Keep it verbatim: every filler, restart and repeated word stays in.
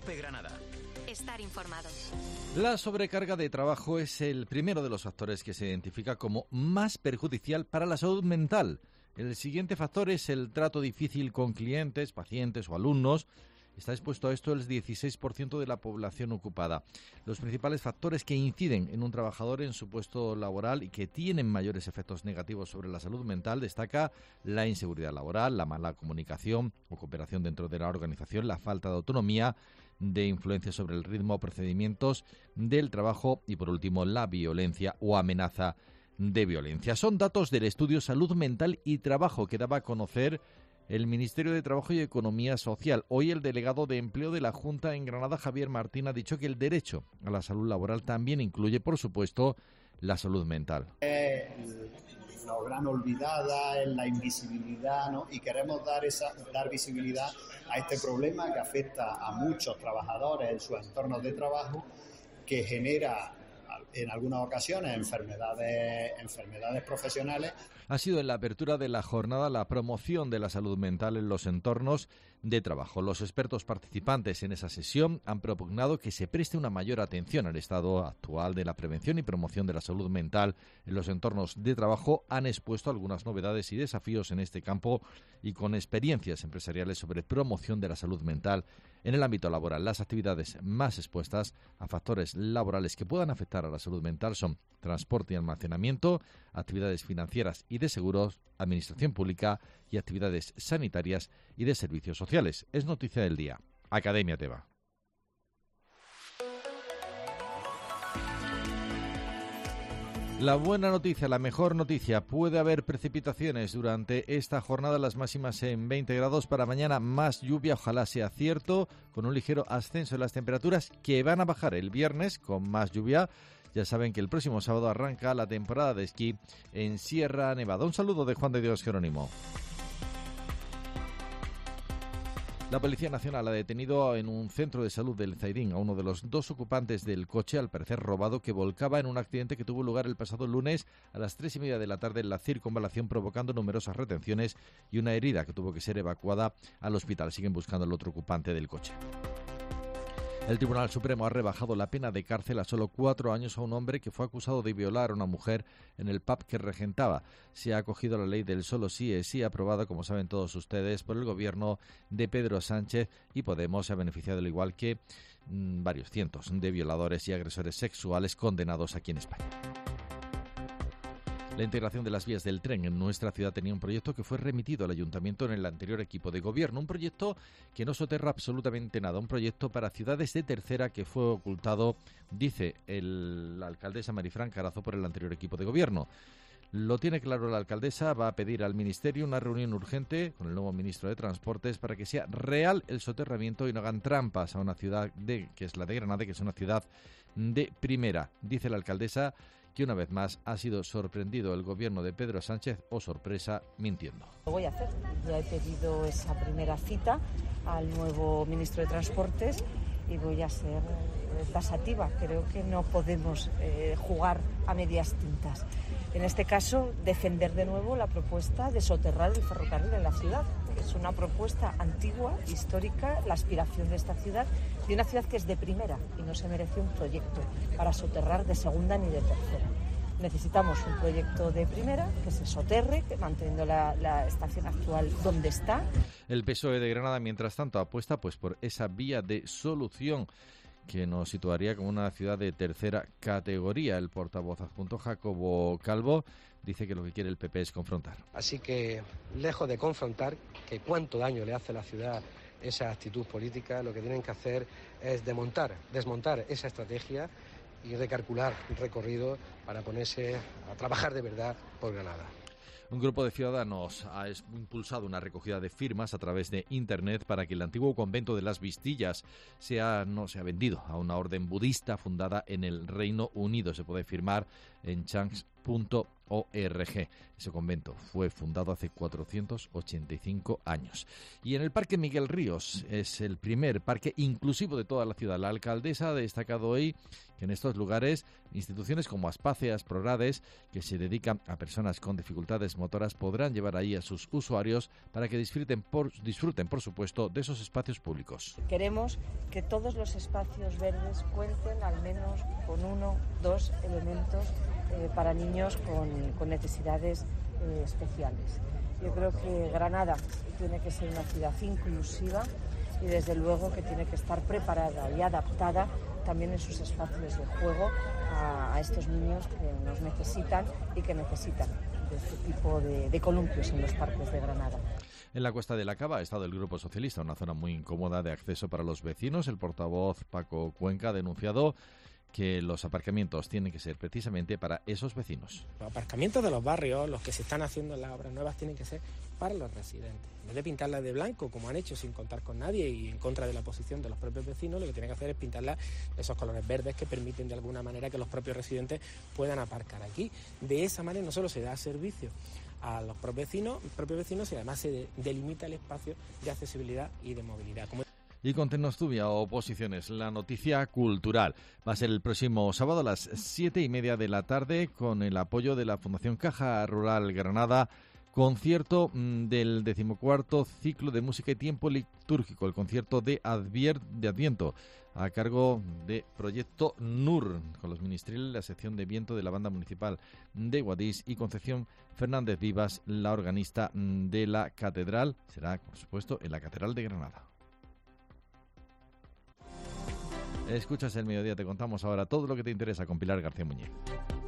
COPE Granada. Estar informado. La sobrecarga de trabajo es el primero de los factores que se identifica como más perjudicial para la salud mental. El siguiente factor es el trato difícil con clientes, pacientes o alumnos. Está expuesto a esto el dieciséis por ciento de la población ocupada. Los principales factores que inciden en un trabajador en su puesto laboral y que tienen mayores efectos negativos sobre la salud mental destaca la inseguridad laboral, la mala comunicación o cooperación dentro de la organización, la falta de autonomía, de influencia sobre el ritmo o procedimientos del trabajo y, por último, la violencia o amenaza de violencia. Son datos del estudio Salud Mental y Trabajo que daba a conocer el Ministerio de Trabajo y Economía Social. Hoy el delegado de Empleo de la Junta en Granada, Javier Martín, ha dicho que el derecho a la salud laboral también incluye, por supuesto, la salud mental. Eh, la gran olvidada, es la invisibilidad, ¿no? Y queremos dar esa dar visibilidad a este problema que afecta a muchos trabajadores en sus entornos de trabajo, que genera en algunas ocasiones enfermedades, enfermedades profesionales. Ha sido en la apertura de la jornada la promoción de la salud mental en los entornos de trabajo. Los expertos participantes en esa sesión han propugnado que se preste una mayor atención al estado actual de la prevención y promoción de la salud mental en los entornos de trabajo. Han expuesto algunas novedades y desafíos en este campo y con experiencias empresariales sobre promoción de la salud mental en el ámbito laboral. Las actividades más expuestas a factores laborales que puedan afectar a la salud mental son transporte y almacenamiento, actividades financieras y de seguros, administración pública y actividades sanitarias y de servicios sociales. Es noticia del día. Academia Teba. La buena noticia, la mejor noticia, puede haber precipitaciones durante esta jornada, las máximas en veinte grados, para mañana más lluvia, ojalá sea cierto, con un ligero ascenso en las temperaturas que van a bajar el viernes con más lluvia. Ya saben que el próximo sábado arranca la temporada de esquí en Sierra Nevada. Un saludo de Juan de Dios Jerónimo. La Policía Nacional ha detenido en un centro de salud del Zaidín a uno de los dos ocupantes del coche, al parecer robado, que volcaba en un accidente que tuvo lugar el pasado lunes a las tres y media de la tarde en la circunvalación, provocando numerosas retenciones y una herida que tuvo que ser evacuada al hospital. Siguen buscando al otro ocupante del coche. El Tribunal Supremo ha rebajado la pena de cárcel a solo cuatro años a un hombre que fue acusado de violar a una mujer en el pub que regentaba. Se ha acogido la ley del solo sí es sí, aprobada, como saben todos ustedes, por el gobierno de Pedro Sánchez, y Podemos se ha beneficiado, al igual que mmm, varios cientos de violadores y agresores sexuales condenados aquí en España. La integración de las vías del tren en nuestra ciudad tenía un proyecto que fue remitido al ayuntamiento en el anterior equipo de gobierno, un proyecto que no soterra absolutamente nada, un proyecto para ciudades de tercera que fue ocultado, dice el, la alcaldesa Marifran Carazo, por el anterior equipo de gobierno. Lo tiene claro la alcaldesa, va a pedir al Ministerio una reunión urgente con el nuevo ministro de Transportes para que sea real el soterramiento y no hagan trampas a una ciudad de, que es la de Granada, que es una ciudad de primera. Dice la alcaldesa que una vez más ha sido sorprendido el gobierno de Pedro Sánchez, o sorpresa, mintiendo. Lo voy a hacer. Ya he pedido esa primera cita al nuevo ministro de Transportes y voy a ser tasativa. Creo que no podemos eh, jugar a medias tintas. En este caso, defender de nuevo la propuesta de soterrar el ferrocarril en la ciudad. Es una propuesta antigua, histórica, la aspiración de esta ciudad, de una ciudad que es de primera y no se merece un proyecto para soterrar de segunda ni de tercera. Necesitamos un proyecto de primera que se soterre, que manteniendo la, la estación actual donde está. El P S O E de Granada, mientras tanto, apuesta pues por esa vía de solución que nos situaría como una ciudad de tercera categoría. El portavoz adjunto Jacobo Calvo dice que lo que quiere el P P es confrontar. Así que, lejos de confrontar, que cuánto daño le hace a la ciudad esa actitud política, lo que tienen que hacer es desmontar, desmontar esa estrategia y recalcular el recorrido para ponerse a trabajar de verdad por Granada. Un grupo de ciudadanos ha impulsado una recogida de firmas a través de Internet para que el antiguo convento de las Vistillas sea, no sea vendido a una orden budista fundada en el Reino Unido. Se puede firmar en change punto org. Ese convento fue fundado hace cuatrocientos ochenta y cinco años. Y en el Parque Miguel Ríos es el primer parque inclusivo de toda la ciudad. La alcaldesa ha destacado hoy que en estos lugares instituciones como Aspace, Asprogrades, que se dedican a personas con dificultades motoras, podrán llevar ahí a sus usuarios para que disfruten por, disfruten, por supuesto, de esos espacios públicos. Queremos que todos los espacios verdes cuenten al menos con uno, dos elementos eh, para niños con, con necesidades eh, especiales. Yo creo que Granada tiene que ser una ciudad inclusiva y desde luego que tiene que estar preparada y adaptada también en sus espacios de juego a, a estos niños que nos necesitan y que necesitan de este tipo de, de columpios en los parques de Granada. En la Cuesta de la Cava ha estado el Grupo Socialista, una zona muy incómoda de acceso para los vecinos. El portavoz Paco Cuenca ha denunciado que los aparcamientos tienen que ser precisamente para esos vecinos. Los aparcamientos de los barrios, los que se están haciendo en las obras nuevas, tienen que ser para los residentes. En vez de pintarlas de blanco, como han hecho sin contar con nadie y en contra de la posición de los propios vecinos, lo que tienen que hacer es pintarlas esos colores verdes que permiten de alguna manera que los propios residentes puedan aparcar aquí. De esa manera no solo se da servicio a los propios vecinos, propios vecinos y además se delimita el espacio de accesibilidad y de movilidad. Como Y con Tecnostubia Oposiciones, la noticia cultural. Va a ser el próximo sábado a las siete y media de la tarde con el apoyo de la Fundación Caja Rural Granada. Concierto mmm, del decimocuarto ciclo de música y tiempo litúrgico, el concierto de, Advier, de Adviento, a cargo de Proyecto N U R, con los ministriles, la sección de viento de la Banda Municipal de Guadix y Concepción Fernández Vivas, la organista de la Catedral. Será, por supuesto, en la Catedral de Granada. Escuchas El Mediodía, te contamos ahora todo lo que te interesa con Pilar García Muñiz.